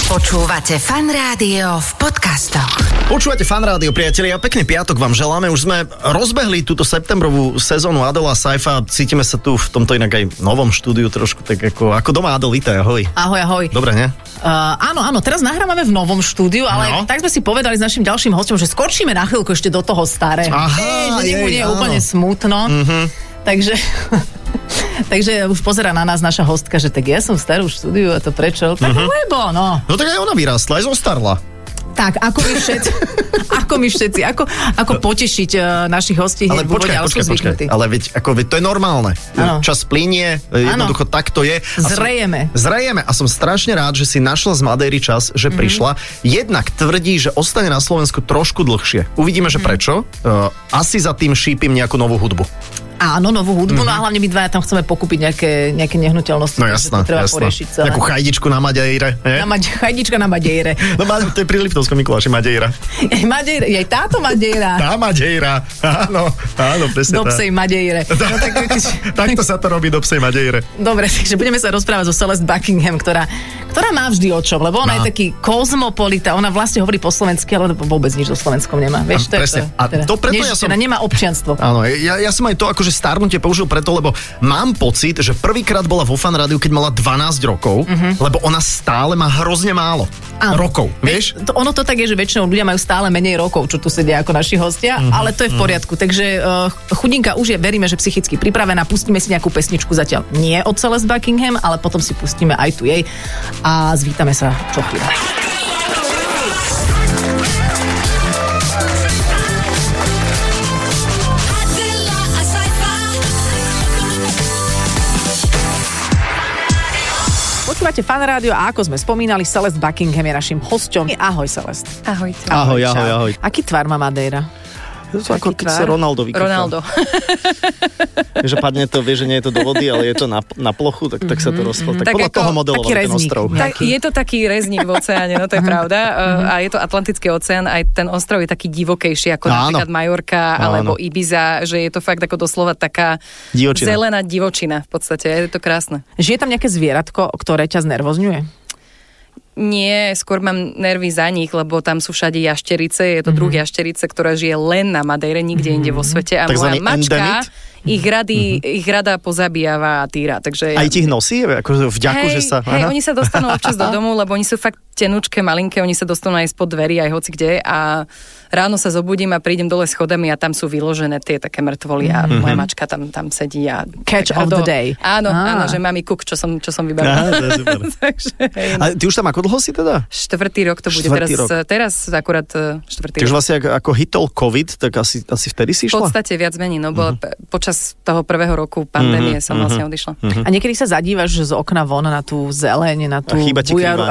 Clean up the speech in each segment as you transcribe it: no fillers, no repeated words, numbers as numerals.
Počúvate Fan Rádio v podcastoch. Počúvate Fan Rádio, priatelia. Pekný piatok vám želáme. Už sme rozbehli túto septembrovú sezónu Adela Saifa. Cítime sa tu v tomto inak aj novom štúdiu trošku tak ako doma. Adel, vítaj, ahoj. Ahoj, ahoj. Dobre, ne? Áno, teraz nahrávame v novom štúdiu, ale tak sme si povedali s našim ďalším hostom, že skočíme na chvíľku ešte do toho starého. Aha, že nie je úplne smutno. Takže už pozerá na nás naša hostka, že tak ja som v starom štúdiu a to prečo? Tak lebo, no. No tak aj ona vyrástla, aj zostarla. Tak, ako my všetci, ako potešiť našich hostí. Ale počkaj. Ale veď to je normálne. Ano. Čas plynie, jednoducho tak to je. Zrejeme. A som strašne rád, že si našla z Madeiry čas, že prišla. Jednak tvrdí, že ostane na Slovensku trošku dlhšie. Uvidíme, že prečo. Asi za tým šípim nejakú novú hudbu. Áno, novú hudbu, no a hlavne my dvaja tam chceme pokúpiť nejaké nehnuteľnosti. No jasná. Poriešiť celé. Nejakú chajdičku na Madeire. Chajdička na Madeire. No to je pri Liptovskom Mikuláši Madeira. Madeira, aj táto Madeira. Tá Madeira, áno, presne tak. Do psej Madeire. Takto sa to robí do psej Madeire. Dobre, takže budeme sa rozprávať so Celeste Buckingham, ktorá má vždy o čom, lebo ona je taký kozmopolita, ona vlastne hovorí po slovensky, ale vôbec nič so Slovenskom nemá. Vieš, presne. A to preto ja som... nemá občianstvo. Áno, ja som aj to akože starnutie použil preto, lebo mám pocit, že prvýkrát bola vo Fan Rádiu, keď mala 12 rokov, lebo ona stále má hrozne málo rokov, vieš? Ono to tak je, že väčšinou ľudia majú stále menej rokov, čo tu sedia ako naši hostia, ale to je v poriadku. Takže chudinka už je, veríme, že psychicky pripravená. Pustíme si nejakú pesničku zatiaľ nie od Celeste Buckingham, ale potom si pustíme aj tu jej a zvítame sa čo chvíľa. Počúvate Fan Rádio a ako sme spomínali, Celeste Buckingham je našim hosťom. Ahoj, Celeste. Ahoj. Ahoj. Aký tvar má Madeira? To je ako keď sa Ronaldo vykoká. Ronaldo. Že padne to, vie, že nie je to do vody, ale je to na plochu, tak sa to rozpadne. Tak podľa toho modeloval ten ostrov. Tak, je to taký rezník v oceáne, no to je pravda. A je to Atlantický oceán, aj ten ostrov je taký divokejší, ako napríklad Majorka alebo Ibiza, že je to fakt ako doslova taká zelená divočina v podstate. Je to krásne. Žije tam nejaké zvieratko, ktoré ťa znervozňuje? Nie, skôr mám nervy za nich, lebo tam sú všade jašterice, je to druh jašterice, ktorá žije len na Madeire, nikde inde vo svete. A moja mačka ich rada pozabíjava a týra. Takže aj ti ich nosí? Akože vďaku, že sa... Oni sa dostanú občas do domu, lebo oni sú fakt tenučké, malinké, oni sa dostanú aj spod dverí, aj hoci kde a ráno sa zobudím a prídem dole schodami a tam sú vyložené tie také mŕtvoly a moja mačka tam sedí a... Catch of the day. Áno, že mami kuk, čo som vybavila. Takže, a ty už tam ako dlho si teda? 4. rok to bude. Teraz akurát 4. rok. Takže vlastne ako hitol COVID, tak asi vtedy si išla? V podstate viac menej, no bolo počas toho prvého roku pandémie som vlastne odišla. A niekedy sa zadívaš z okna von na tú zeleň, na tú bujaru.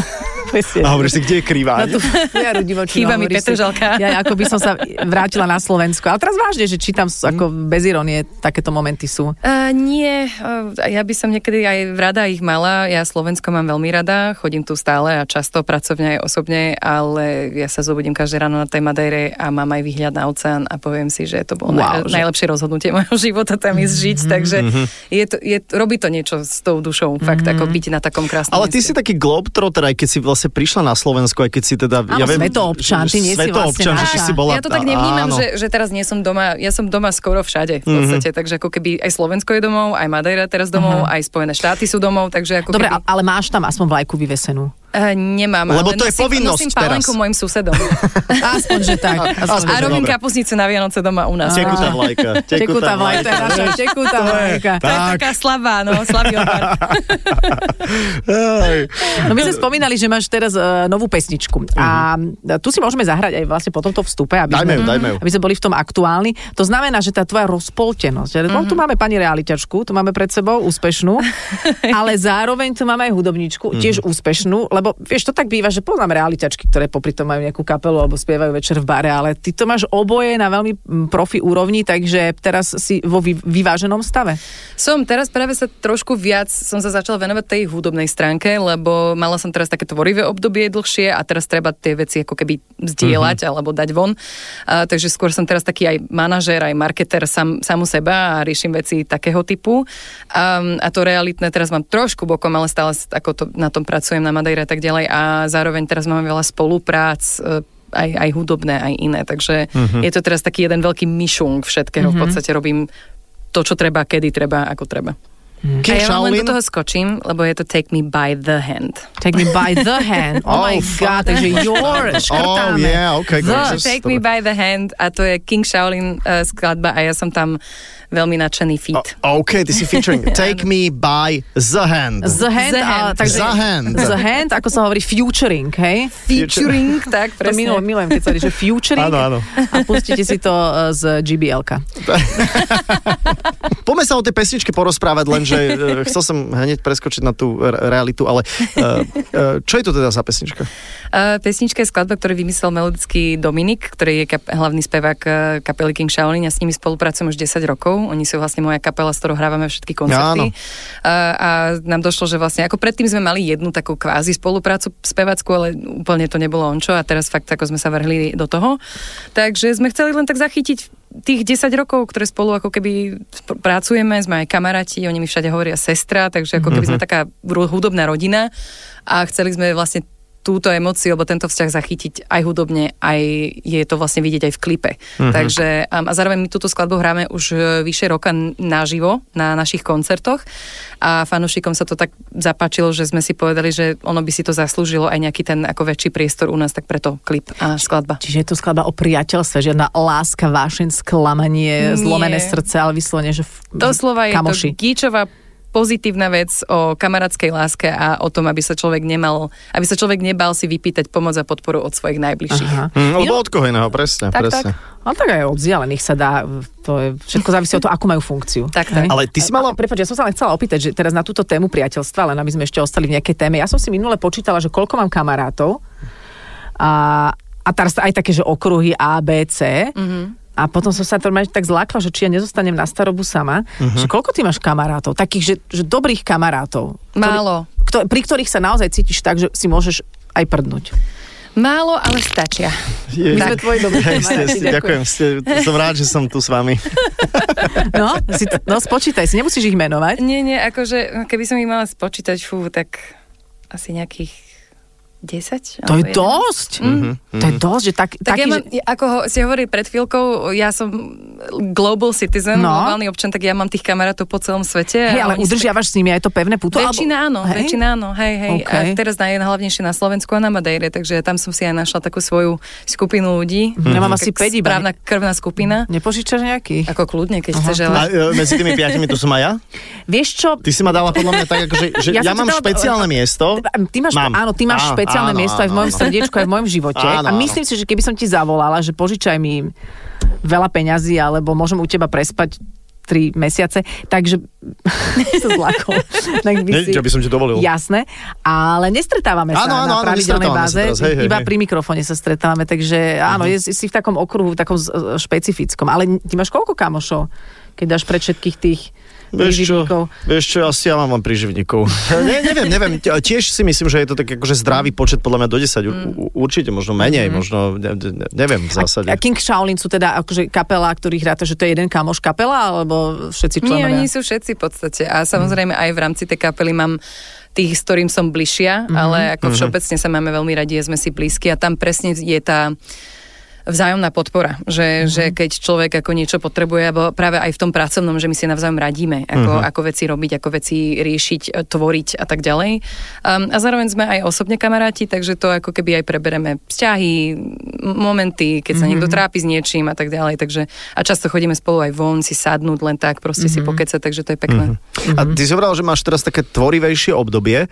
A hovoríš si, kde je kriváň? Chýba mi Petržalka. Ja ako by som sa vrátila na Slovensko. Ale teraz vážne, že či tam ako bez ironie takéto momenty sú. Nie, ja by som niekedy aj rada ich mala. Ja Slovensko mám veľmi rada, chodím tu stále a často pracovne aj osobne, ale ja sa zobudím každé ráno na tej Madeire a mám aj výhľad na oceán a poviem si, že to bolo najlepšie rozhodnutie mojho života tam ísť žiť, takže robí to niečo s tou dušou, fakt ako byť na takom krásnom ale ty si taký globetrotter, aj keď si vlastne prišla na Slovensko, aj keď si teda... Áno, svetoobčan, ty nie si vlastne naša. Ja to tak nevnímam, že teraz nie som doma, ja som doma skoro všade v podstate, takže ako keby aj Slovensko je domov, aj Madeira teraz domov, aj Spojené štáty sú domov, takže ako dobre, ale máš tam aspoň vlajku vyvesenú? Nemám, lebo ale to je povinnosť nosím pálenku mojim susedom. Aspoň, že tak. A robím kapusnicu na Vianoce doma u nás. Tekutá vlajka. Tekutá vlajka, naša tekutá vlajka. To je taká slabá, slabý odvar. No my sme spomínali, že máš teraz novú pesničku. A tu si môžeme zahrať aj vlastne po tomto vstupe, aby sme boli v tom aktuálni. To znamená, že tá tvoja rozpoltenosť. Tu máme pani realiťačku, tu máme pred sebou úspešnú, ale zároveň tu máme aj hudobníčku, tiež úspešnú. Lebo vieš, to tak býva, že poznám realiťačky, ktoré popri tom majú nejakú kapelu alebo spievajú večer v bare, ale ty to máš oboje na veľmi profi úrovni, takže teraz si vo vyváženom stave. Teraz práve sa trošku viac som sa začala venovať tej hudobnej stránke, lebo mala som teraz také tvorivé obdobie dlhšie a teraz treba tie veci ako keby zdieľať alebo dať von. Takže skôr som teraz taký aj manažér, aj marketer sám u seba a riešim veci takého typu. A to realitné teraz mám trošku bokom, ale stále ako to, na tom pracujem na Madeire, tak ďalej a zároveň teraz máme veľa spoluprác, aj hudobné, aj iné, takže je to teraz taký jeden veľký myšung všetkého, v podstate robím to, čo treba, kedy treba, ako treba. A ja vám len do toho skočím, lebo je to Take Me By The Hand. Take Me By The Hand. Oh my god, takže škrtáme. Oh yeah, okay. Take Me By The Hand a to je King Shaolin skladba a ja som tam veľmi nadšený feat. OK, ty si featuring Take Me By The Hand. The Hand. The Hand, ako sa hovorí featuring, hej? Featuring, tak presne. To milujem, keď sa hovorí, že featuring. Áno. A pustíte si to z GBL-ka. Poďme sa o tej pesničke porozprávať, lenže chcel som hneď preskočiť na tú realitu, ale čo je to teda za pesnička? Pesnička je skladba, ktorú vymyslel melodický Dominik, ktorý je hlavný spevák kapely King Shaolin. Ja s nimi spolupracujem už 10 rokov. Oni sú vlastne moja kapela, s ktorou hrávame všetky koncerty. A nám došlo, že vlastne ako predtým sme mali jednu takú kvázi spoluprácu spevácku, ale úplne to nebolo ončo a teraz fakt ako sme sa vrhli do toho. Takže sme chceli len tak zachytiť tých 10 rokov, ktoré spolu ako keby pracujeme, sme aj kamaráti, oni mi všade hovoria sestra, takže ako keby sme taká hudobná rodina a chceli sme vlastne túto emóciu, alebo tento vzťah zachytiť aj hudobne, aj je to vlastne vidieť aj v klipe. Takže a zároveň my túto skladbu hráme už vyše roka naživo na našich koncertoch a fanúšikom sa to tak zapáčilo, že sme si povedali, že ono by si to zaslúžilo aj nejaký ten ako väčší priestor u nás, tak preto klip a skladba. Čiže je to skladba o priateľstve, žiadna láska, vášeň, sklamanie, zlomené srdce, ale vyslovene, že doslova je kamoši. To gíčová pozitívna vec o kamarátskej láske a o tom, aby sa človek nebal si vypýtať pomoc a podporu od svojich najbližších. Alebo od koho iného, presne. Tak. Ale tak aj od vzdialených sa dá, to je, všetko závisí od toho, akú majú funkciu. Tak. Ale ty si mala... Prepáč, ja som sa len chcela opýtať, že teraz na túto tému priateľstva, len aby sme ešte ostali v nejakej téme. Ja som si minule počítala, že koľko mám kamarátov a teraz aj také, že okruhy A, B, C. A potom som sa tak zlákla, že či ja nezostanem na starobu sama. Že koľko ty máš kamarátov? Takých, že dobrých kamarátov. Málo. Pri ktorých sa naozaj cítiš tak, že si môžeš aj prdnúť. Málo, ale stačia. My sme tvoji dobrí kamaráti. Ďakujem. Som rád, že som tu s vami. No, spočítaj si. Nemusíš ich menovať. Nie, akože keby som ich mala spočítať, tak asi nejakých 10? To je dosť. To je dosť, že tak taký, ja mám, ako si hovorili pred chvíľkou, ja som global citizen, globálny občan, tak ja mám tých kamarátov po celom svete. Hej, ale udržiavaš s nimi aj to pevné puto? Väčšina áno. Hej. Okay. A teraz najhlavnejšie na Slovensku a na Madeire, takže tam som si aj našla takú svoju skupinu ľudí. Ja mám asi 5 iba. Správna krvná skupina. Nepožičaš nejakých? Ako kľudne, keď chceš, ale... A medzi tými 5 tu som aj ja? Vieš čo? Ty si ma dala podľa mňa tak, akože, že ja mám špeciálne miesto. Ty máš špeciálne miesto aj v mojom srdiečku, aj v mojom živote. A myslím si, že keby som ti zavolala, že požičaj mi veľa peňazí, alebo môžem u teba prespať 3 mesiace, takže sa zlakol. Čo by som ti dovolil. Jasné, ale nestretávame sa na pravidelnej báze, iba pri mikrofóne sa stretávame, takže áno, si v takom okruhu, takom špecifickom. Ale ty máš koľko kamošov, keď dáš pre všetkých tých príživníkov? Vieš čo, asi ja mám príživníkov. Neviem. Tiež si myslím, že je to tak akože zdravý počet, podľa mňa do 10. Určite, možno menej, možno, neviem v zásade. A King Shaolin sú teda akože kapela, ktorých hráte, že to je jeden kamoš kapela, alebo všetci členovia? Nie, oni sú všetci v podstate. A samozrejme aj v rámci tej kapely mám tých, s ktorým som bližšia, ale ako všeobecne sa máme veľmi radi, sme si blízki a tam presne je tá vzájomná podpora, že keď človek ako niečo potrebuje, alebo práve aj v tom pracovnom, že my si navzájom radíme, ako veci robiť, ako veci riešiť, tvoriť a tak ďalej. A zároveň sme aj osobne kamaráti, takže to ako keby aj prebereme vzťahy, momenty, keď sa niekto trápi s niečím a tak ďalej, takže a často chodíme spolu aj von si sadnúť, len tak proste si pokecať, takže to je pekné. A ty si hovorila, že máš teraz také tvorivejšie obdobie,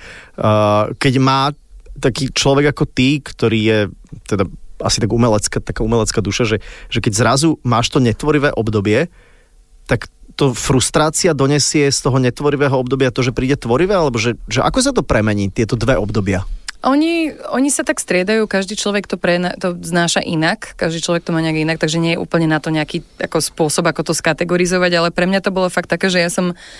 keď má taký človek ako ty, ktorý je teda asi taká umelecká duša, že keď zrazu máš to netvorivé obdobie, tak to frustrácia donesie z toho netvorivého obdobia to, že príde tvorivé, alebo že ako sa to premení, tieto dve obdobia? Oni sa tak striedajú, každý človek to znáša inak, každý človek to má nejak inak, takže nie je úplne na to nejaký ako spôsob, ako to skategorizovať, ale pre mňa to bolo fakt také, že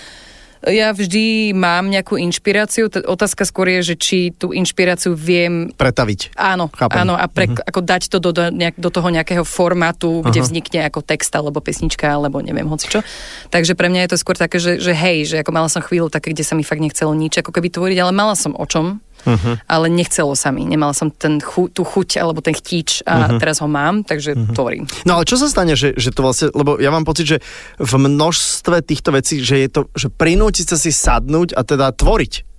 ja vždy mám nejakú inšpiráciu. Otázka skôr je, že či tú inšpiráciu viem pretaviť. Áno, a ako dať to do toho nejakého formátu, kde vznikne ako text, alebo pesnička, alebo neviem hocičo. Takže pre mňa je to skôr také, že hej, že ako mala som chvíľu také, kde sa mi fakt nechcelo nič ako keby tvoriť, ale mala som o čom. ale nechcelo sa mi. Nemala som tú chuť alebo ten chtíč a teraz ho mám, takže tvorím. No ale čo sa stane, že to vlastne, lebo ja mám pocit, že v množstve týchto vecí, že je to, že prinútiť sa si sadnúť a teda tvoriť.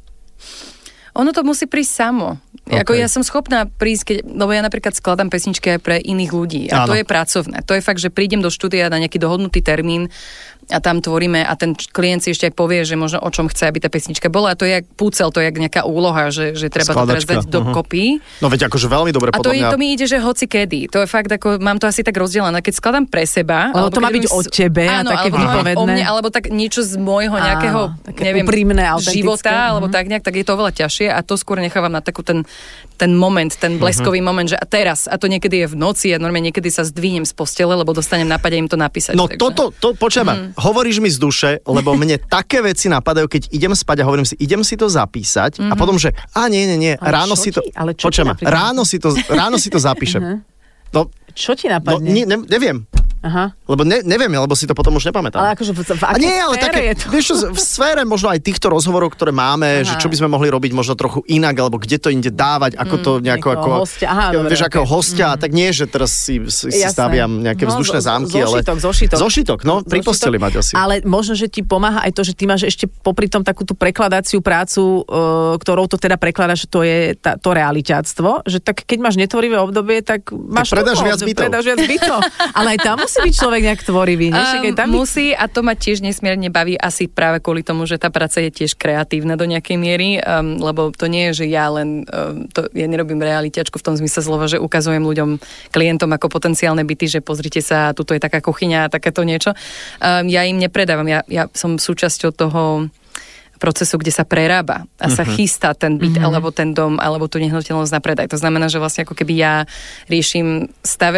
Ono to musí prísť samo. Okay. Ako ja som schopná prísť, lebo ja napríklad skladám pesničky aj pre iných ľudí a to je pracovné. To je fakt, že prídem do štúdia na nejaký dohodnutý termín a tam tvoríme a ten klient si ešte aj povie, že možno o čom chce, aby tá pesnička bola. A to je jak púcel, to je jak nejaká úloha, že treba to teraz dať do kopy. No veď akože veľmi dobre podľa mňa. A to mi ide, že hoci kedy. To je fakt, ako mám to asi tak rozdelené. Keď skladám pre seba, alebo to má byť od tebe, áno, také vypovedné. O mne, alebo tak niečo z môjho nejakého, neviem, života, alebo tak nejak, tak je to oveľa ťažšie a to skôr nechávam na takú ten moment, ten bleskový moment, že a teraz, a to niekedy je v noci a normálne niekedy sa zdvihnem z postele, lebo dostanem nápad im to napísať. No takže. Počujem, hovoríš mi z duše, lebo mne také veci napadajú, keď idem spať a hovorím si, idem si to zapísať a potom, že nie, ráno si to... Počujem, ráno si to zapíšem. No, čo ti napadne? No, neviem. Aha. Lebo neviem, lebo si to potom už nepamätám. Ale akože v akej sfére je to? Vieš čo, v sfére možno aj týchto rozhovorov, ktoré máme, že čo by sme mohli robiť možno trochu inak, alebo kde to inde dávať, ako to nejako ako... Hostia. Aha, vieš, akého hostia, tak nie, že teraz si staviam nejaké vzdušné zámky, ale... Zošitok, no, pri posteli mať asi. Ale možno, že ti pomáha aj to, že ty máš ešte popri tom takú tú prekladáciu prácu, ktorou to teda prekladáš, to je to realiťáctvo, že tak keď máš netvorivé obdobie, tak máš predáš viac bytov. Ale aj tam musí byť človek nejak tvorivý. Musí a to ma tiež nesmierne baví asi práve kvôli tomu, že tá práca je tiež kreatívna do nejakej miery, lebo to nie je, že ja len ja nerobím realiťačku v tom zmysle slova, že ukazujem ľuďom, klientom ako potenciálne byty, že pozrite sa, tuto je taká kuchyňa a takéto niečo. Ja im nepredávam, ja som súčasťou toho procesu, kde sa prerába a sa chystá ten byt, alebo ten dom, alebo tú nehnuteľnosť na predaj. To znamená, že vlastne ako keby ja riešim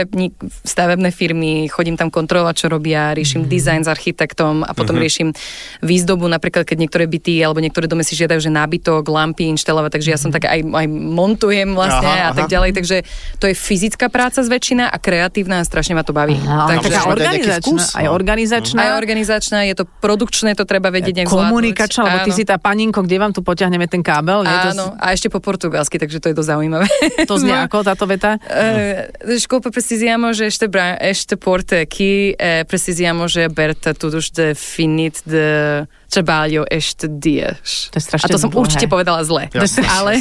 stavebné firmy, chodím tam kontrolovať, čo robia, riešim dizajn s architektom a potom riešim výzdobu, napríklad keď niektoré byty alebo niektoré domy si žiadajú, že nábytok, lampy inštalovať, takže ja som tak aj montujem vlastne a tak ďalej, takže to je fyzická práca zväčšina a kreatívna a strašne ma to baví. Takže organizačná. Aj organizačná, je to produkčné, to treba vedieť nejak zvládnuť. Komunikačná, lebo ty si tá paninko, kde vám tu potiahneme ten kábel? Áno, a ešte po portugalsky, takže to je dosť zaujímavé. To znie ako táto veta? Desculpa, precisamos este porto aqui, precisamos aberta todos de finit de trabalho este dias. To je strašne a to som určite povedala zle. Ale...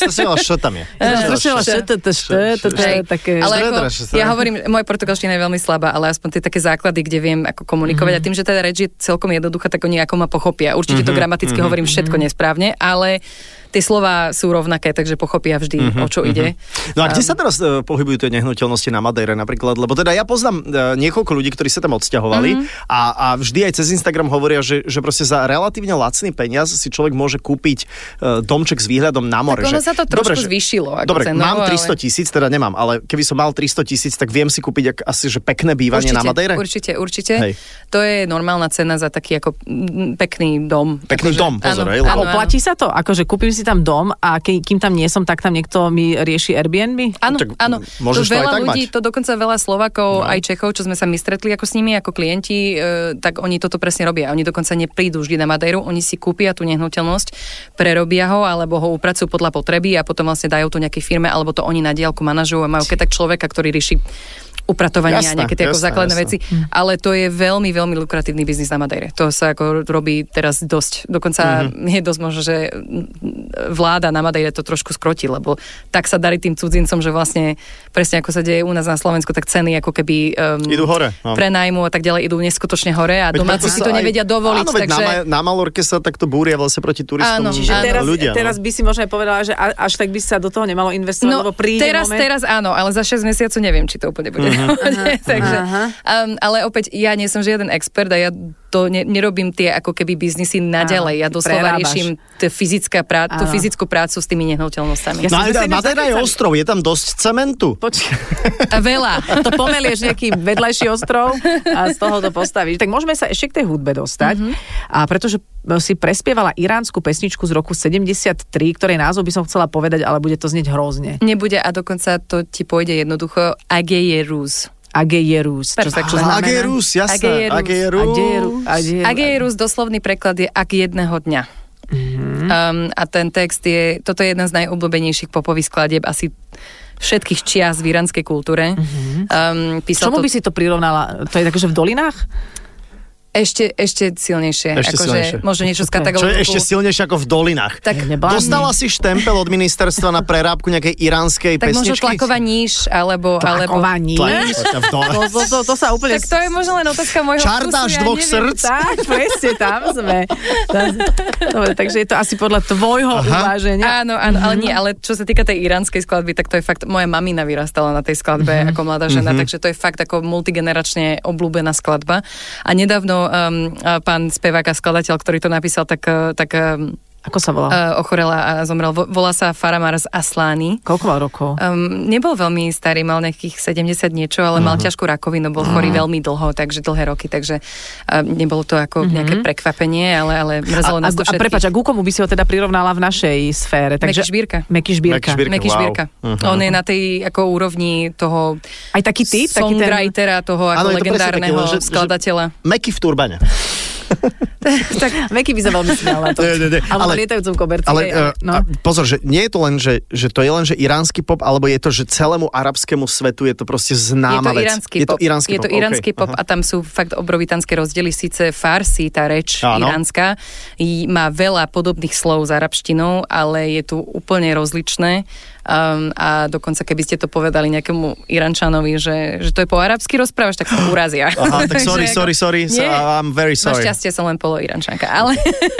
Ja hovorím, moja portugalština je veľmi slabá, ale aspoň tie také základy, kde viem ako komunikovať a tým, že teda reč je celkom jednoduchá, tak oni ako ma pochopia. Určite to gramaticky hovorím všetko nesprávne, ale tie slová sú rovnaké, takže pochopia vždy, o čo ide. No a kde sa teraz pohybujú tie nehnuteľnosti na Madeire napríklad? Lebo teda ja poznám niekoľko ľudí, ktorí sa tam odsťahovali a vždy aj cez Instagram hovoria, že proste za relatívne lacný peniaz si človek môže kúpiť domček s výhľadom na more. Tak ono sa to trošku zvýšilo. Dobre, mám 300 000, teda nemám, ale keby som mal 300 000, tak viem si kúpiť asi, že pekné bývanie na Madeire? Určite. Hej. To je normálna cena za taký ako pekný dom. Pekný dom, pozor. A oplatí sa to? Akože kúpim si tam dom a kým tam nie som, tak tam niekto mi rieši Airbnb? Áno. Môžeš to aj tak ľudí, mať. To dokonca veľa Slovákov, aj Čechov, čo sme sa my stretli ako s nimi, ako klienti, tak oni toto presne robia. Oni dokonca neprídu vždy na Madeiru, oni si kúpia tú nehnuteľnosť, prerobia ho, alebo ho upracujú podľa potreby a potom vlastne dajú to nejakej firme, alebo to oni na diaľku manažujú a majú keď tak človeka, ktorý rieši upratovania a nejaké tie ako základné veci. Ale to je veľmi, veľmi lukratívny biznis na Madeire. To sa ako robí teraz dosť. Dokonca je dosť možno, že vláda na Madeire to trošku skrotí, lebo tak sa darí tým cudzincom, že vlastne presne ako sa deje u nás na Slovensku, tak ceny ako keby idú hore. Prenájmu a tak ďalej idú neskutočne hore a domáci si to nevedia dovoliť. Áno, takže na Malorke sa takto búria vlastne proti turistom. Teraz by si možno aj povedala, že až tak by sa do toho nemalo investovať, lebo príde moment. Teraz áno, ale za 6 mesiacov neviem, či to úplne bude. Takže, ale opäť ja nie som žiaden expert a ja to nerobím tie ako keby biznisy naďalej. Ja doslova riešim tú fyzickú prácu s tými nehnuteľnostami. No ale Madeira je ostrov, je tam dosť cementu. Veľa. To pomelieš nejaký vedľajší ostrov a z toho to postavíš. Tak môžeme sa ešte k tej hudbe dostať. A pretože si prespievala iránsku pesničku z roku 73, ktorej názov by som chcela povedať, ale bude to znieť hrozne. Nebude a dokonca to ti pôjde jednoducho Ageyeruz. Ageyeruz. Čo znamená? Ageyeruz, jasné. Ageyeruz, doslovný preklad je ak jedného dňa. A ten text toto je jedna z najobľúbenejších popových skladieb asi všetkých čias v iránskej kultúre. Čomu by si to prirovnala? To je takže v dolinách? Ešte silnejšie. Silnejšie. Možno niečo z kategóriu. Čo je ešte silnejšie ako v dolinách. Tak, dostala si štempel od ministerstva na prerábku nejakej iránskej pesničky? Tak možno tlaková níž, alebo... Tlaková níž? To sa úplne... Tak to je možno len otázka môjho Čardáš dvoch srdc? Tak, presne, tam sme. Dobre, takže je to asi podľa tvojho uváženia. Áno, ale nie, ale čo sa týka tej iránskej skladby, tak to je fakt, moja mamina vyrastala na tej skladbe ako mladá žena, takže to je fakt ako multigeneračne obľúbená skladba. A nedávno pán spevák a skladateľ, ktorý to napísal, tak ako sa volá? Ochorel a zomrel. Volá sa Faramarz Aslani. Koľko mal rokov? Nebol veľmi starý, mal nejakých 70 niečo, ale mal ťažkú rakovinu, bol chorý veľmi dlho, takže dlhé roky, takže nebolo to ako nejaké prekvapenie, ale mrzelo nás to všetkých. A prepáč, a ku komu by si ho teda prirovnala v našej sfére? Meky Šbírka. On je na tej ako úrovni toho aj taký typ, songwritera, toho ako legendárneho skladateľa. Meky v turbane. Tak Meky by sa veľmi smial na to. Ale lietajúcom koberci. Ale pozor, že nie je to len, že to je len, že iránsky pop, alebo je to, že celému arabskému svetu je to proste známa vec. Je to iránsky pop a tam sú fakt obrovitánske rozdiely. Sice farsi, tá reč iránska, má veľa podobných slov s arabštinou, ale je tu úplne rozličné. A dokonca keby ste to povedali nejakému Iránčanovi, že to je po arabsky rozprávaš, tak sa urazia. Aha, tak sorry, I'm very sorry. Našťastie som len polo-Iránčanka, ale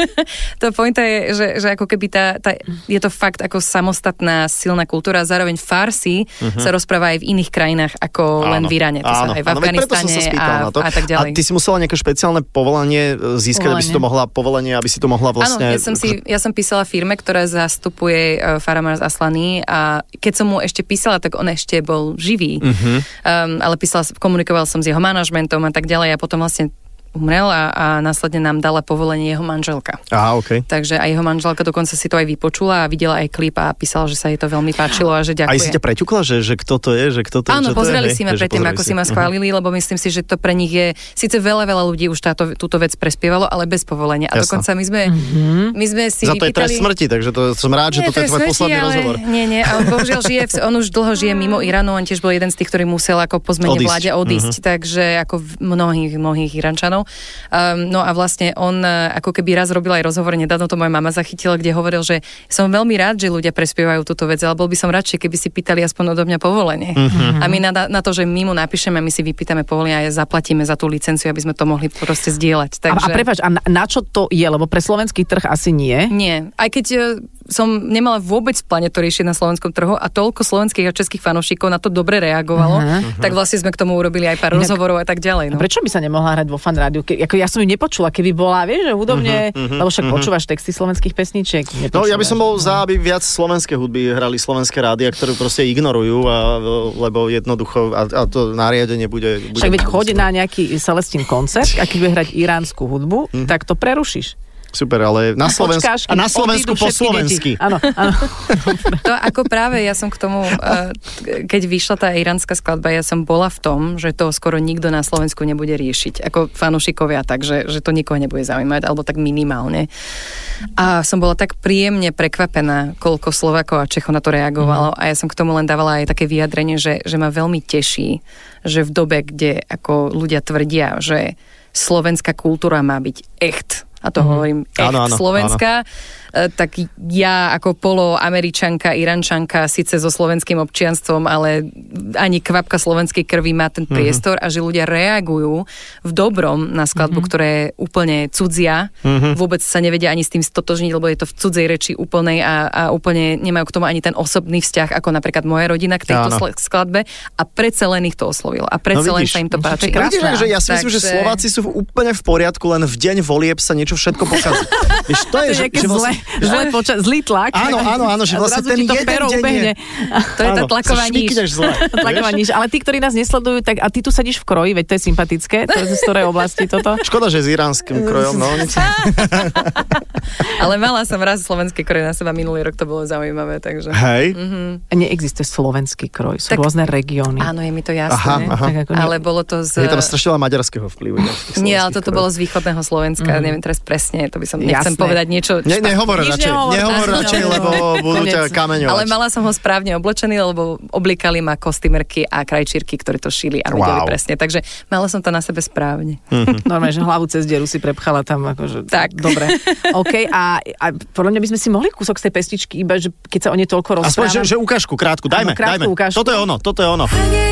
to pointa je, že ako keby je to fakt ako samostatná silná kultúra, zároveň farsi sa rozpráva aj v iných krajinách ako len v Iráne, to sa aj v Afganistane a tak ďalej. A ty si musela nejaké špeciálne povolanie získať, aby si to mohla aby si to mohla vlastne... Áno, ja som písala firme, ktorá zastupuje Faramarz Aslani a keď som mu ešte písala, tak on ešte bol živý. Ale komunikoval som s jeho manažmentom a tak ďalej a potom vlastne umrel a následne nám dala povolenie jeho manželka. Aha, okej. Takže aj jeho manželka dokonca si to aj vypočula a videla aj klip a písala, že sa jej to veľmi páčilo a že ďakuje. Aj si ťa preťukla, že kto to je? Áno, pozreli si ma predtým, ako si ma schválili, lebo myslím si, že to pre nich je, síce veľa ľudí už túto vec prespievalo, ale bez povolenia. A dokonca my sme si za to je trest smrti, takže to som rád, že toto je tvoj posledný rozhovor. Nie, ale bohužiaľ on už dlho žije mimo Iránu, on tiež bol jeden z tých, ktorý musel ako po zmene vláde odísť, takže ako mnohých Iránčanov. No a vlastne on ako keby raz robil aj rozhovor, nedávno to moja mama zachytila, kde hovoril, že som veľmi rád, že ľudia prespievajú túto vec, ale bol by som radšej, keby si pýtali aspoň odo mňa povolenie. A my na to, že my mu napíšeme, my si vypýtame povolenie a zaplatíme za tú licenciu, aby sme to mohli proste zdieľať. Takže... A prepáč, a na čo to je? Lebo pre slovenský trh asi nie? Nie. Aj keď som nemala vôbec v pláne to riešiť na slovenskom trhu a toľko slovenských a českých fanúšikov na to dobre reagovalo, tak vlastne sme k tomu urobili aj pár rozhovorov a tak ďalej. No. Prečo by sa nemohla hrať vo Fan rádiu? Ja som ju nepočula, keby bola, vieš, že hudobne, lebo však počúvaš texty slovenských pesničiek. No ja by som bol za, aby viac slovenské hudby hrali slovenské rádia, ktoré proste ignorujú, lebo jednoducho a to nariadenie bude však veď chodí na nejaký Celestín koncert a keď bude hrať iránsku hudbu, tak to prerušíš. Super, ale na Slovensku po slovensky. Áno. To ako práve ja som k tomu, keď vyšla tá iránska skladba, ja som bola v tom, že to skoro nikto na Slovensku nebude riešiť. Ako fanúšikovia, takže že to nikoho nebude zaujímať, alebo tak minimálne. A som bola tak príjemne prekvapená, koľko Slovákov a Čechov na to reagovalo a ja som k tomu len dávala aj také vyjadrenie, že ma veľmi teší, že v dobe, kde ako ľudia tvrdia, že slovenská kultúra má byť echt, a to hovorím slovenská, tak ja ako poloameričanka, Irančanka, síce so slovenským občianstvom, ale ani kvapka slovenskej krvi má ten priestor a že ľudia reagujú v dobrom na skladbu, ktorá je úplne cudzia, vôbec sa nevedia ani s tým stotožniť, lebo je to v cudzej reči úplnej a úplne nemajú k tomu ani ten osobný vzťah, ako napríklad moja rodina k tejto skladbe a predsa len ich to oslovilo a predsa len sa im to páči. Vidíš, že ja si myslím, že Slováci sú úplne v poriadku, len v deň volieb sa niečo všetko pokazí. Vieš, to je, zlý tlak. Áno, že vlastne ten jeden deň je... To je tá tlaková níž. Ale tí, ktorí nás nesledujú, tak a ty tu sedíš v kroji, veď to je sympatické, to je z ktorej oblasti toto? Škoda, že s iránskym krojom, no. Ale mala som raz slovenský kroj na seba minulý rok, to bolo zaujímavé, takže... Hej. Neexistuje slovenský kroj, sú rôzne regióny. Áno, je mi to jasné. Ale bolo to z... Je tam strašne veľa maďarského vplyvu. Nie, ale toto bolo z východného Slovenska, neviem teraz dosť presne, to by som nechcem povedať niečo. Nehovor radšej, lebo budú ťa kameňovať. Ale mala som ho správne oblečený, lebo oblikali ma kostýmerky a krajčírky, ktorí to šili a vedeli presne. Takže mala som to na sebe správne. Normálne, že hlavu cez dieru si prepchala tam, akože... Tak. Dobre. OK, a podľa mňa by sme si mohli kúsok z tej pesničky, iba, že keď sa o nej toľko rozpráva. Aspoň, že ukážku, krátku, dajme. Ukážku. Toto je ono.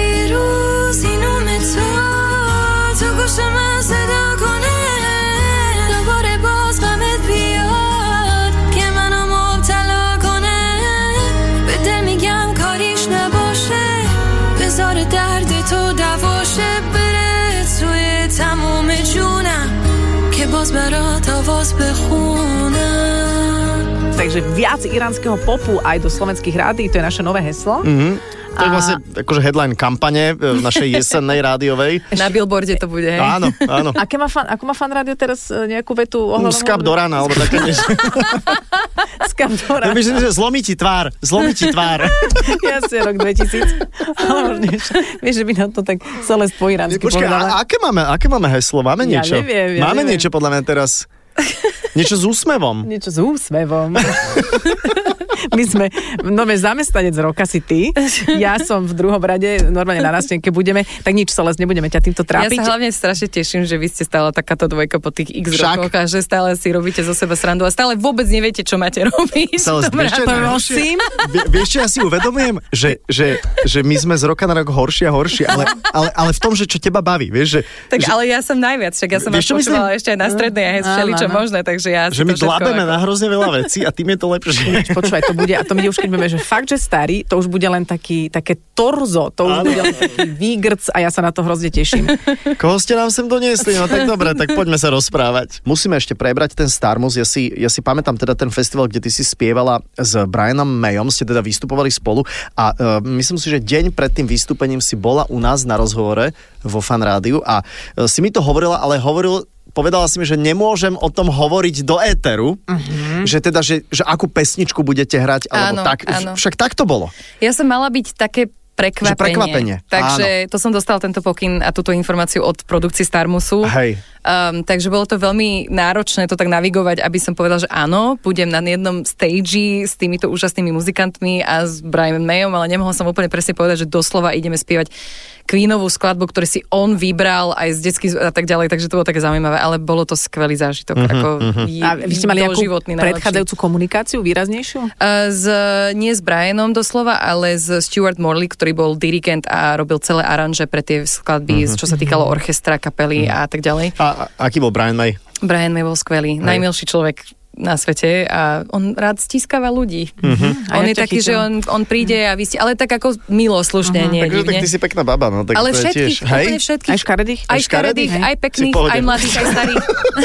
Takže viac iránskeho popu aj do slovenských rádií, to je naše nové heslo. To je vlastne akože headline kampane v našej jesennej rádiovej. Na billboarde to bude, hej? Áno. Ako má Fan rádio teraz nejakú vetu ohľadom? Skap do rána, alebo také niečo. Skap do rána. Myslím, že zlomí ti tvár. Jasne, rok 2000. Ale vieš, že by nám to tak celé po iránsky povedala. Aké máme heslo? Máme niečo? Ja neviem. Niečo podľa mňa teraz. Niečo s úsmevom. My sme zamestnanec roka si ty. Ja som v druhom rade, normálne na nástenke budeme, tak nič, Celeste, nebudeme ťa týmto trápiť. Ja sa hlavne strašne teším, že vy ste stále takáto dvojka po tých x rokoch a že stále si robíte zo seba srandu a stále vôbec neviete, čo máte robiť. Vieš, čo ja si uvedomujem? Že my sme z roka na rok horší a horší, ale v tom, že čo teba baví, vieš, že... Tak ale ja som najviac, však ja som vás počúvala ešte aj na strednej a všeličo možné, takže ja že my dlabeme na hrozne veľa vecí a tým je to lepšie. Počúvaj, to bude už keď budeme, že fakt, že starý, to už bude len také torzo, to už bude len taký výgrc a ja sa na to hrozne teším. Koho ste nám sem doniesli? No tak dobre, tak poďme sa rozprávať. Musíme ešte prebrať ten Starmus. Ja si pamätám teda ten festival, kde ty si spievala s Brianom Mayom, ste teda vystupovali spolu a myslím si, že deň pred tým vystúpením si bola u nás na rozhovore vo Fan rádiu a si mi to hovorila, ale povedala si mi, že nemôžem o tom hovoriť do éteru, že teda, že akú pesničku budete hrať, alebo tak. Áno. Však tak to bolo. Ja som mala byť také prekvapenie. Takže to som dostala tento pokyn a túto informáciu od produkcie Starmusu. Hej. Takže bolo to veľmi náročné to tak navigovať, aby som povedal, že áno, budem na jednom stage s týmito úžasnými muzikantmi a s Brianom Mayom, ale nemohol som úplne presne povedať, že doslova ideme spievať Queenovú skladbu, ktorú si on vybral aj z detských a tak ďalej, takže to bolo také zaujímavé, ale bolo to skvelý zážitok. A vy ste mali nejakú predchádzajúcu komunikáciu výraznejšiu? Nie s Brianom doslova, ale s Stuart Morley, ktorý bol dirigent a robil celé aranže pre tie skladby, čo sa týkalo orchestra, kapely a tak ďalej. A aký bol Brian May? Brian May bol skvelý, najmilší človek na svete a on rád stiskáva ľudí. On je taký, že on príde a vy ste, ale tak ako milo, slušne, nie takže divne. Tak ty si pekná baba, no. Tak ale všetkých, úplne všetkých. Aj škaredých? Aj škaredých, aj pekných, aj mladých, aj starých.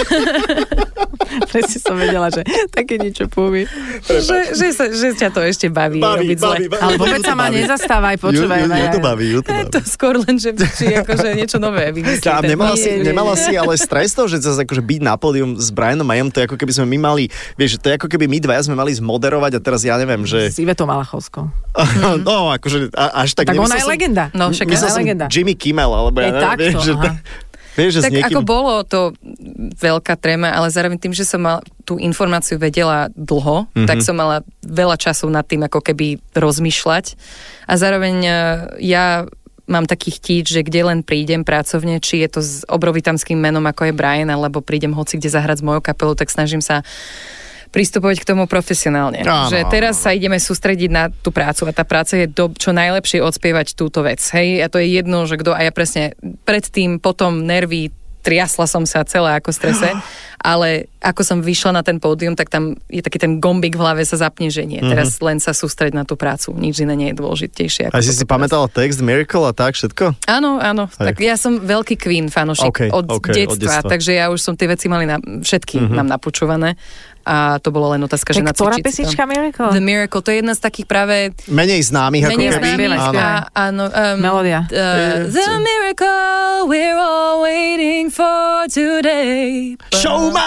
Presne som vedela, že také niečo povie. Že ťa to ešte baví robiť zle. Ale vôbec sa ma nezastávaj, počúvaj. Ju to baví. To skôr len, že akože niečo nové vymyslíte. A nemala si ale stres toho, že zase akože byť na pódium s Brianom Mayom, to je ako keby sme my mali, vieš, to je ako keby my dvaja sme mali zmoderovať a teraz ja neviem, že... S Ivetou Malachovskou. No, akože až tak... Tak ona je legenda. No, však ona je legenda. Jimmy Kimmel, alebo ja neviem, vieš, že... Vieš, tak ako bolo to veľká tréma, ale zároveň tým, že som mal tú informáciu vedela dlho, tak som mala veľa času nad tým ako keby rozmýšľať a zároveň ja mám taký chtíč, že kde len prídem pracovne, či je to s obrovitamským menom ako je Brian, alebo prídem hoci kde zahrať s mojou kapelou, tak snažím sa pristupovať k tomu profesionálne. Že teraz sa ideme sústrediť na tú prácu a tá práca je čo najlepšie odspievať túto vec. Hej, a to je jedno, že kto, a ja presne predtým, potom nervy, triasla som sa celé ako strese, ale ako som vyšla na ten pódium, tak tam je taký ten gombík v hlave sa zapne, že nie. Teraz len sa sústrediť na tú prácu. Nič iné nie je dôležitejšie. A si pamätala text Miracle a tak všetko? Áno. Tak ja som veľký Queen fanošik od detstva, takže ja už som tie veci mali všetky nám napočúvané. A to bolo len otázka, že ktorá pesnička Miracle? The Miracle, to je jedna z takých práve... Menej známych, ako keby. Áno. Melódia. The miracle we're all waiting for today. Show must go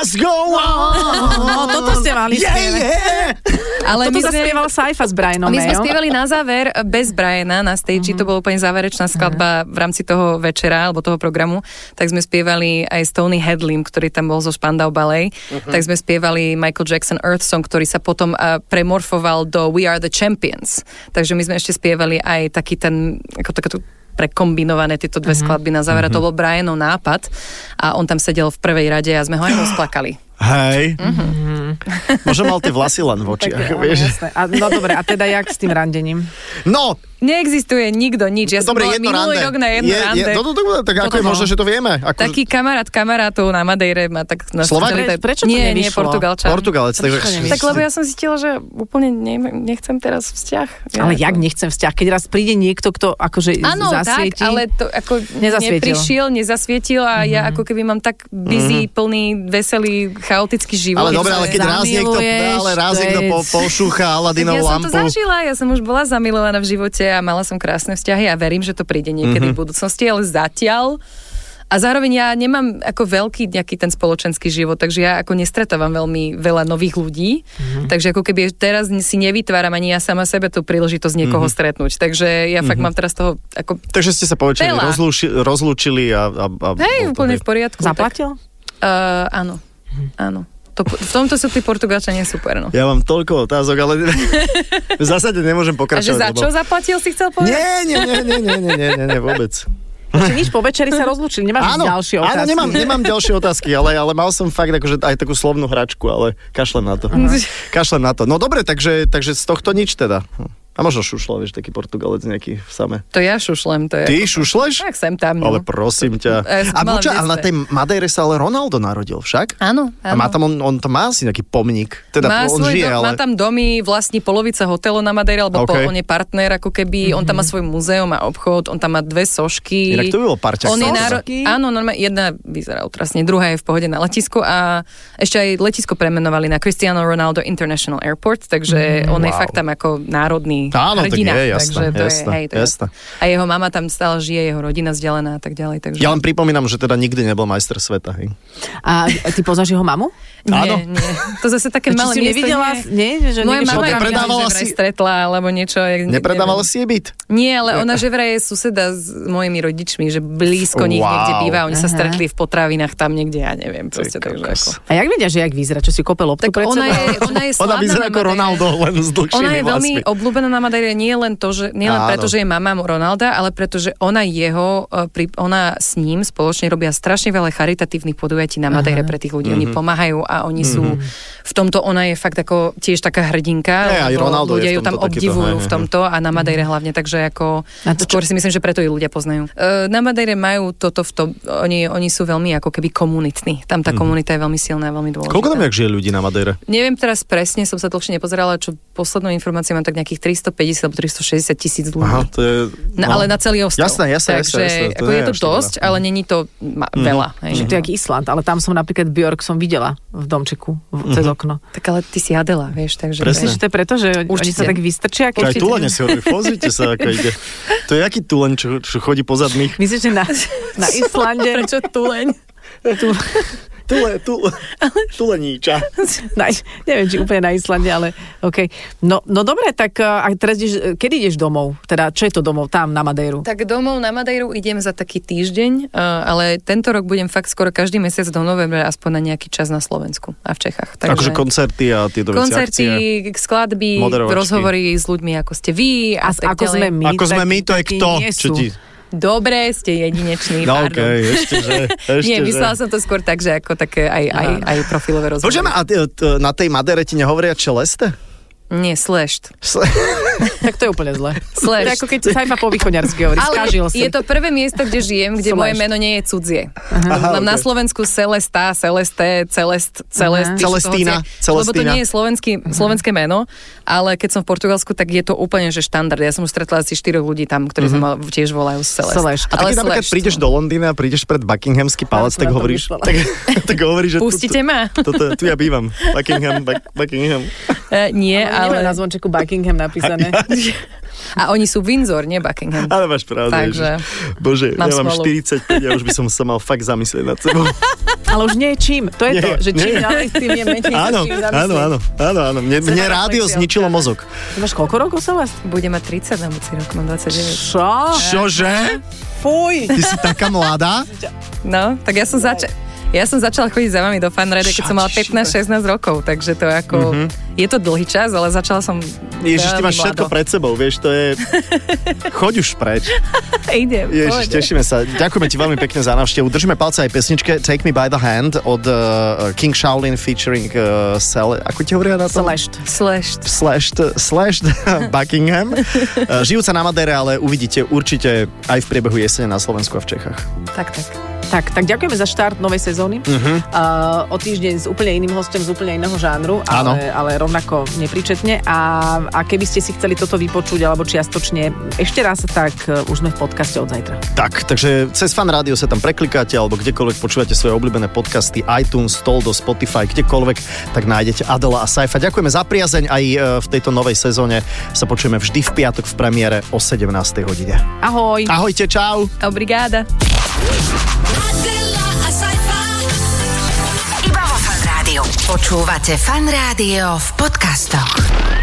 No, toto ste mali spievať. Ale toto zaspieval Saifa s Brianom. My sme spievali na záver bez Briana na stage, to bolo úplne záverečná skladba v rámci toho večera, alebo toho programu, tak sme spievali aj s Tony Hadleym, ktorý tam bol zo Spandau Ballet, tak sme spievali Michael Jackson Earth Song, ktorý sa potom premorfoval do We Are the Champions. Takže my sme ešte spievali aj taký ten, ako takéto prekombinované tieto dve skladby na záver. To bol Brianov nápad a on tam sedel v prvej rade a sme ho aj rozplakali. Hej. Možno mal tie vlasy len v očiach, vieš. No dobre, a teda jak s tým randením? No! Neexistuje nikto nič. Ja som bola minulý rok na jedno rande. Tak ako je možné, že to vieme? Taký kamarátov na Madeire ma tak... Slovák? Prečo to nevyšlo? Nie, Portugalčan. Portugalec. Tak lebo ja som zistila, že úplne nechcem teraz vzťah. Ale jak nechcem vzťah? Keď raz príde niekto, kto akože zasvietí... Áno, tak, ale to ako neprišiel, nezasvietil a ja ako keby mám tak busy, plný, veselý, chaotický život. Ale dobre, ale keď raz niekto pošúcha Aladinovu lampu. Ja som to zažila, ja som už bola zamilovaná v živote a mala som krásne vzťahy a verím, že to príde niekedy v budúcnosti, ale zatiaľ a zároveň ja nemám ako veľký nejaký ten spoločenský život, takže ja ako nestretávam veľmi veľa nových ľudí, takže ako keby teraz si nevytváram ani ja sama sebe tú príležitosť niekoho stretnúť, takže ja fakt mám teraz toho ako... Takže ste sa povečeri rozlúčili a hej, úplne v poriadku. Zaplatil? Áno. V tomto sú tí Portugalčania super, no. Ja mám toľko otázok, ale v zásade nemôžem pokračovať. A že za čo zaplatil, si chcel povedať? Nie, vôbec. Čiže nič, po večeri sa rozlúčili, nemáš ďalšie otázky. Áno, nemám ďalšie otázky, ale mal som fakt akože aj takú slovnú hračku, ale kašlem na to. No dobre, takže z tohto nič teda. A možno šušla, vieš, taký Portugalec nejaký v same. To ja šušlem, to je... Ty šušleš? Tak sem tam, no. Ale prosím ťa. A na tej Madeire sa ale Ronaldo narodil však? Áno. A má tam, on tam má asi nejaký pomník. Teda on žije, ale... Má tam domy, vlastní polovica hotelu na Madeire, alebo on je partner, ako keby, on tam má svoj múzeum a obchod, on tam má 2 sošky. Inak to by bol parťak. Áno, normálne, jedna vyzerá otrasne, druhá je v pohode na letisku a ešte aj letisko premenovali na Cristiano Ronaldo International Airport, takže on je fakt tam ako národný hrdina. Tak je, jasné. A jeho mama tam stále žije, jeho rodina vzdialená a tak ďalej. Takže... Ja len pripomínam, že teda nikdy nebol majster sveta. Hej. A ty poznáš jeho mamu? Áno. Nie. To zase také malé miesto. Nevidela? Nie? Že moja mama nepredávala si... stretla, alebo niečo. Nepredávala si jej byt? Nie, ale ona že vraj je suseda s mojimi rodičmi, že blízko nich niekde býva. Oni sa stretli v potravinách tam niekde, ja neviem. Proste, takže ako... A jak vedia, že jak vyzerá? Čo si kope loptu pred sebou? Ona je slávna. Ona vyzerá ako Ronaldo, len s dlhšími Ona je veľmi obľúbená na Madeire, nie len preto, že je mama Ronalda, ale preto, že ona s ním spoločne robia strašne veľa charitatívnych podujatí na Madeire pre tých ľudí. Oni pomáhajú a oni sú v tomto, ona je fakt ako tiež taká hrdinka. Ľudia ju tam obdivujú v tomto a na Madeire hlavne, takže ako skôr si myslím, že preto ju ľudia poznajú. Na Madeire majú toto oni sú veľmi ako keby komunitní. Tam tá komunita je veľmi silná, veľmi dôležitá. Koľko tam žije ľudí na Madeire? Neviem teraz presne, som sa dlhšie nepozerala, čo poslednú informáciu mám tak nejakých 350 alebo 360 tisíc ľudí. Aha, to je... Ale na celý ostrov. Jasné. Takže ako je to dosť, ale není to veľa. Že to je jak Island, ale tam som napríklad Björk som videla v domčeku cez okno. Tak ale ty si Adela, vieš, takže... Presne. To je preto, že oni sa tak vystrčia. Aj tulene si hovorí, pozrite sa, ako ide. To je aký tuleň, čo chodí po zadných? Myslíš, že na Islande... Prečo tuleň? Tuleníča. Neviem, či úplne na Islande, ale OK. No dobre, tak a teraz kedy ideš domov? Teda, čo je to domov tam na Madeiru? Tak domov na Madeiru idem za taký týždeň, ale tento rok budem fakt skoro každý mesiac do novembra aspoň na nejaký čas na Slovensku a v Čechách. Takže akože koncerty a tieto veci, koncerty, skladby, rozhovory s ľuďmi, ako ste vy a tak ďalej. Ako sme my, to je kto? Čo ti... Dobre, ste jedineční, no, pardon. Okay, ešte Nie, myslela som to skôr tak, že ako také aj profilové rozhovory. Počujem, a na tej Madeire ti nehovoria Celeste? Nie, Slešt. Tak to je úplne zle. Slešt. To je ako keď Saifa po východňarsky hovorí, skážil som. Je to prvé miesto, kde žijem, kde moje meno nie je cudzie. Mám na Slovensku Celesta, Celeste, Celestína. Lebo to nie je slovenské meno, ale keď som v Portugalsku, tak je to úplne že štandard. Ja som už stretla asi 4 ľudí tam, ktorí sa tiež volajú Celest. A keď napríklad prídeš do Londýna a prídeš pred Buckinghamský palác, tak hovoríš, že pustite ma. Tu ja bývam. Buckingham. Nie, ale... na zvončeku Buckingham napísané. A oni sú Windsor, nie Buckingham. Ale máš pravdu. Takže Bože, ja mám 45 a už by som sa mal fakt zamyslieť nad sebou. Ale už nie čím. To je to, že čím ďalej, tým je menej. Áno. Mne rádio zničilo mozog. Ty máš koľko rokov sa vás? Bude mať 30 na budúci rok, mám 29. Čože? Fuj. Ty si taká mladá? No, tak ja som začala chodiť za vami do Fun Radio, keď som mala 15-16 rokov, takže to ako, je to dlhý čas, ale začala som Ježiš, ty máš všetko pred sebou, vieš, to je... Choď už preč. Idem. Ježiš, tešíme sa. Ďakujeme ti veľmi pekne za návštevu. Držíme palce aj pesničke Take Me By The Hand od King Shaolin featuring ako ti hovoria na tom? Slashed Buckingham. Žijúca na Madére, ale uvidíte určite aj v priebehu jesene na Slovensku a v Čechách. Tak ďakujeme za štart novej sezóny. O týždeň s úplne iným hostom, z úplne iného žánru, ale rovnako nepríčetne. A keby ste si chceli toto vypočuť alebo čiastočne ešte raz, tak už sme v podcaste od zajtra. Tak, takže cez Fun Radio sa tam preklikáte alebo kdekoľvek počúvate svoje obľúbené podcasty, iTunes, Toldo, Spotify, kdekoľvek, tak nájdete Adela a Saifa. Ďakujeme za priazeň aj v tejto novej sezóne. Sa počujeme vždy v piatok v premiére o 17. hodine. Ahoj. Ahojte, čau. Obrigada. Iba vo Fun Rádiu. Počúvate Fun Rádio v podcastoch.